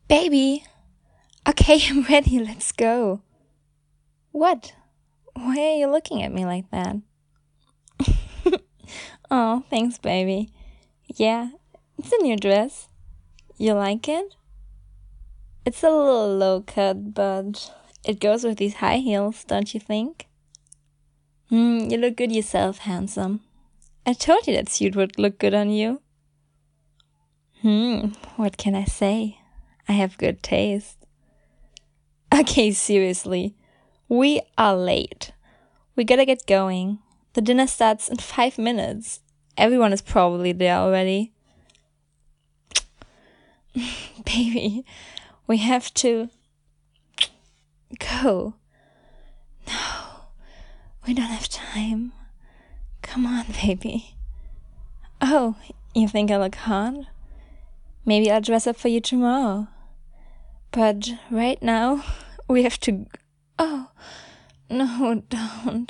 Baby! Okay, I'm ready, let's go. What? Why are you looking at me like that? Oh, thanks, baby. Yeah, it's a new dress. You like it? It's a little low cut, but it goes with these high heels, don't you think? You look good yourself, handsome. I told you that suit would look good on you. What can I say? I have good taste. Okay, seriously. We are late. We gotta get going. The dinner starts in 5 minutes. Everyone is probably there already. Baby, we have to go. No, we don't have time. Come on, baby. Oh, you think I look hot? Maybe I'll dress up for you tomorrow. But right now, we have to... Oh, no, don't.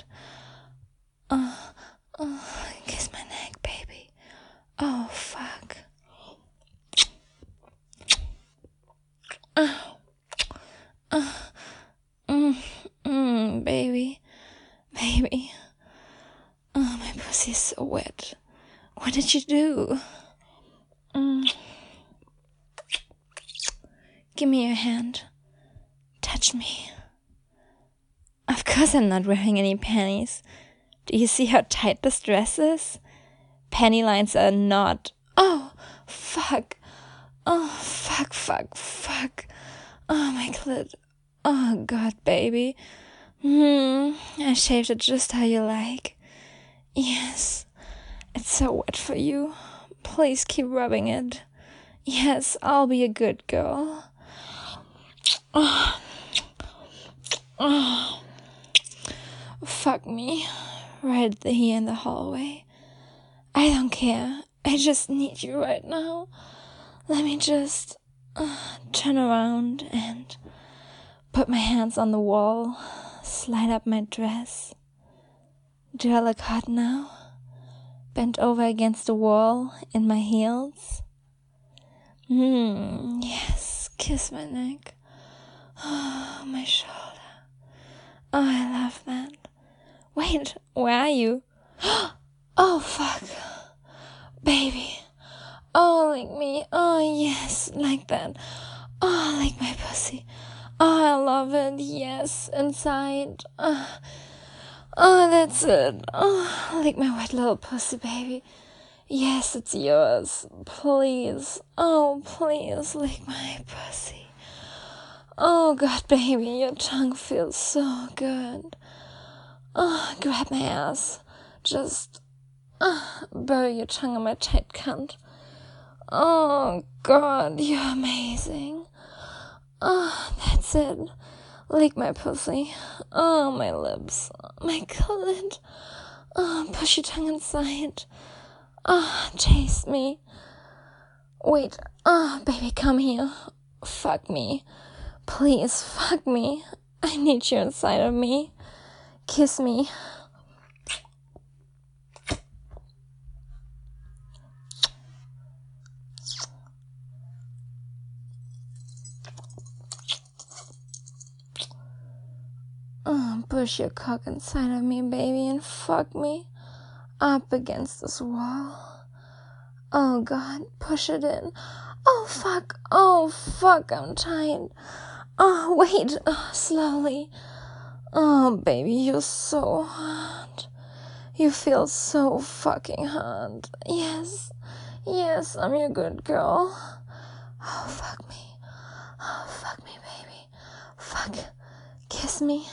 Kiss my neck, baby. Oh, fuck. Baby. Baby. Oh, my pussy's so wet. What did you do? Give me your hand. Touch me. Of course I'm not wearing any panties. Do you see how tight this dress is? Panty lines are not... Oh, fuck. Oh, fuck. Oh, my clit. Oh, God, baby. I shaved it just how you like. Yes. It's so wet for you. Please keep rubbing it. Yes, I'll be a good girl. Fuck me. Right here in the hallway. I don't care. I just need you right now. Let me just turn around and put my hands on the wall. Slide up my dress. Do I look hot now? Bent over against the wall in my heels. Yes, kiss my neck. Oh, my shoulder. Oh, I love that. Wait, where are you? Oh, fuck. Baby. Oh, like me. Oh, yes, like that. Oh, like my pussy. Oh, I love it. Yes, inside. Oh, that's it. Oh, like my wet little pussy, baby. Yes, it's yours. Please. Oh, please, lick my pussy. Oh, God, baby, your tongue feels so good. Oh, grab my ass. Just bury your tongue in my tight cunt. Oh, God, you're amazing. Oh, that's it. Lick my pussy. Oh, my lips. My clit. Oh, push your tongue inside. Oh, taste me. Wait. Oh, baby, come here. Fuck me. Please, fuck me. I need you inside of me. Kiss me. Oh, push your cock inside of me, baby, and fuck me. Up against this wall. Oh, God, push it in. Oh, fuck. Oh, fuck, I'm tight. Oh, wait. Oh, slowly. Oh, baby, you're so hot. You feel so fucking hot. Yes, I'm your good girl. Oh, fuck me. Oh, fuck me, baby. Fuck. Kiss me.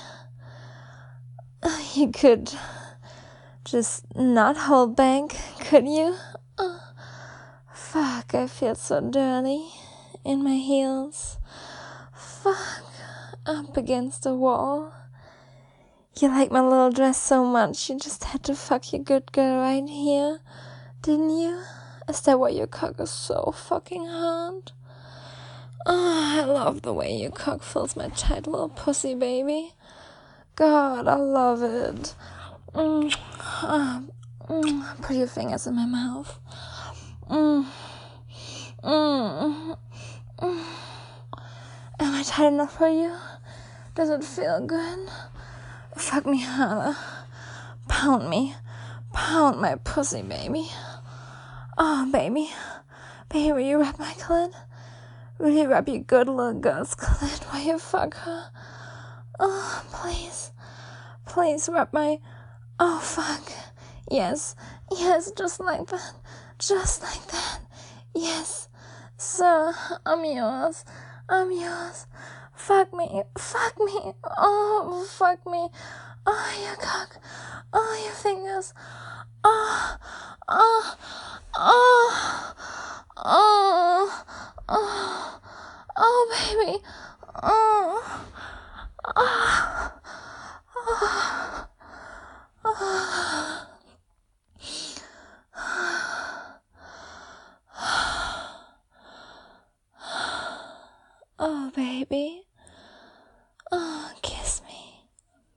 You could just not hold back, could you? Fuck, I feel so dirty in my heels. Fuck, up against the wall. You like my little dress so much, you just had to fuck your good girl right here, didn't you? Is that why your cock is so fucking hard? Oh, I love the way your cock fills my tight little pussy, baby. God, I love it. Put your fingers in my mouth. tight enough for you? Does it feel good? Fuck me harder. Pound me. Pound my pussy, baby. Oh, baby. Baby, will you rub my clit? Will you rub your good little girl's clit while you fuck her? Oh, please. Please rub my... Oh, fuck. Yes. Yes, just like that. Just like that. Yes. Sir, I'm yours. I'm yours. Fuck me. Fuck me. Oh, fuck me. Oh, your cock. Oh, your fingers. Oh, oh, oh, oh, oh, oh, baby. Oh, oh, oh, oh. Oh, baby. Oh, kiss me.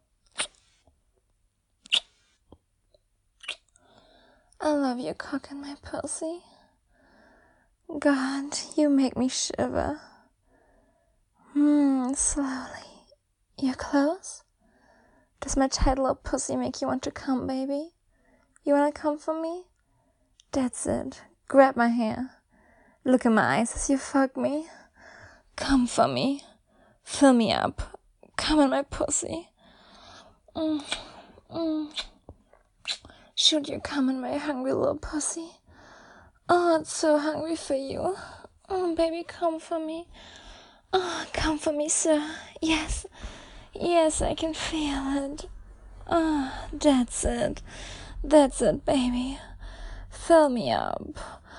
I love your cock and my pussy. God, you make me shiver. Slowly. You're close? Does my tight little pussy make you want to come, baby? You wanna come for me? That's it. Grab my hair. Look in my eyes as you fuck me. Come for me. Fill me up. Come in my pussy. Should you come in my hungry little pussy? Oh, it's so hungry for you. Oh, baby, come for me. Oh, come for me, sir. Yes. Yes, I can feel it. Oh, that's it. That's it, baby. Fill me up.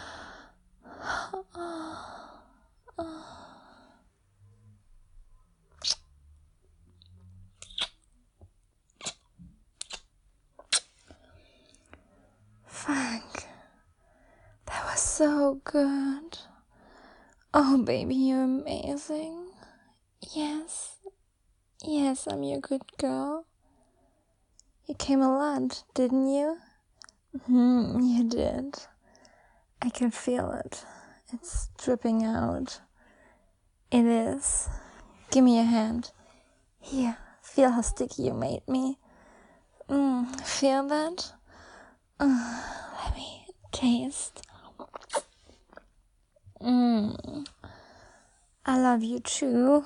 Fuck. That was so good. Oh, baby, you're amazing. Yes. Yes, I'm your good girl. You came a lot, didn't you? You did. I can feel it. It's dripping out. It is. Give me your hand. Here, feel how sticky you made me. Feel that? Let me taste. I love you too.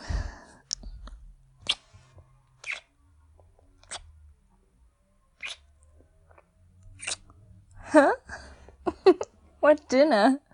Huh? What dinner?